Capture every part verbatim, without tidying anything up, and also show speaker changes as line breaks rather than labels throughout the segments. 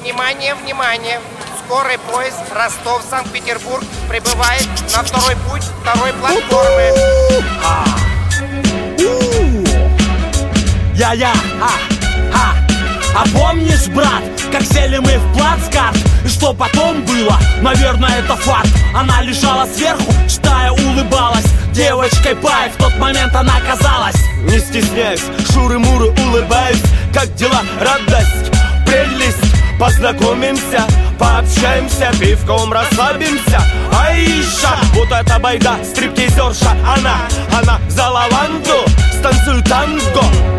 Внимание, внимание! Скорый поезд Ростов-Санкт-Петербург прибывает на второй путь второй платформы.
Я-я, а, а, а помнишь, брат, как сели мы в плацкарт? И что потом было? Наверное, это факт. Она лежала сверху, читая, улыбалась. Девочкой пай, в тот момент она казалась.
Не стесняюсь, шуры-муры улыбаюсь. Как дела, радость, прелесть. Познакомимся, пообщаемся, пивком расслабимся. Аиша, вот эта байда, стриптизерша. Она, она за лаванду, станцую танго.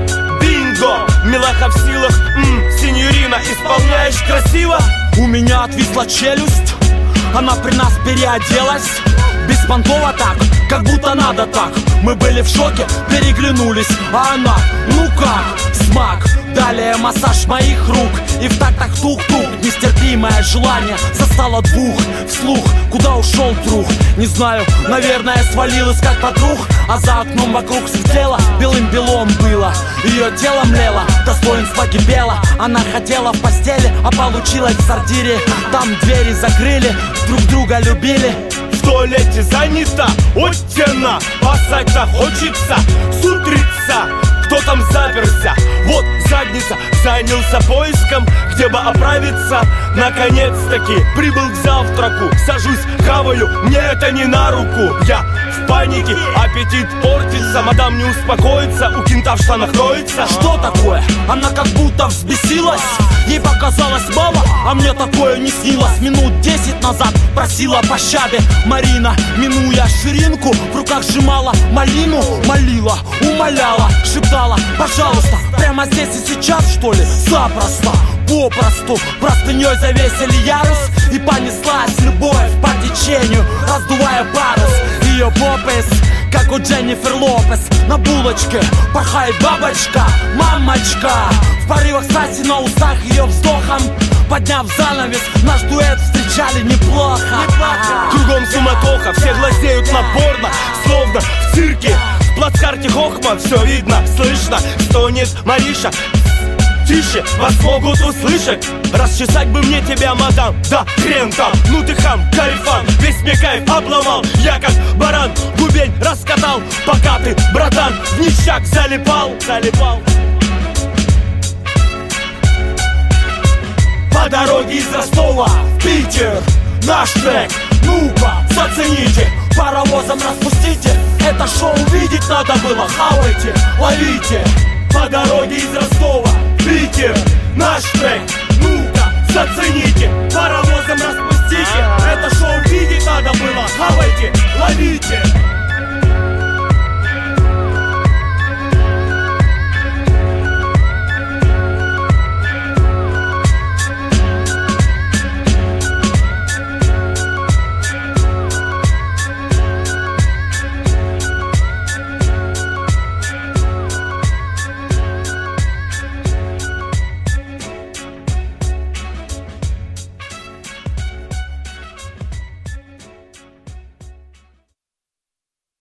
Бинго, милаха в силах, м, синьорина, исполняешь красиво.
У меня отвисла челюсть, она при нас переоделась. Беспонтово так, как будто надо так. Мы были в шоке, переглянулись. А она, ну как, смак. Далее массаж моих рук. И в тактах тух-тух. Нестерпимое желание застало двух. Вслух, куда ушел друг? Не знаю, наверное, свалилась как подруг. А за окном вокруг светлело, белым-белом было. Ее тело млело, достоинство кипело. Она хотела в постели, а получилось в сортире. Там двери закрыли, друг друга любили.
В туалете занято, оттена. Поссать-то хочется, с утрица. Кто там заперся? Вот задница. Занялся поиском, где бы оправиться. Наконец-таки прибыл к завтраку. Сажусь, хаваю, мне это не на руку. Я в панике, аппетит портится. Мадам не успокоится, у кента в штанах роется.
Что такое? Она как будто взбесилась. Ей показалось мало, а мне такое не снилось. Минут десять назад просила пощады Марина, минуя ширинку, в руках сжимала малину. Молила, умоляла, шептала: пожалуйста, прямо здесь и сейчас, что ли? Запросто, попросту простыней завесили ярус. И понеслась любовь по течению, раздувая парус. Ее попес, как у Дженнифер Лопес. На булочке порхает бабочка, мамочка. В порывах страсти на устах ее вздохом. Подняв занавес, наш дуэт встречали неплохо.
Кругом суматоха, все глазеют на порно. Словно в цирке, в плацкарте хохма. Все видно, слышно, стонет Мариша. Тише, вас могут услышать. Расчесать бы мне тебя, мадам, да хрен там. Ну ты хам, кайфан, весь мне кайф обломал. Я как баран, губень раскатал. Пока ты, братан, в ништяк залипал, залипал. По дороге из Ростова в Питер наш трек, ну-ка, зацените. Паровозом распустите, это шоу видеть надо было. Хавайте, ловите. По дороге из Ростова в Питер наш трек, ну-ка, зацените. Паровозом распустите, это шоу видеть надо было. Хавайте, ловите.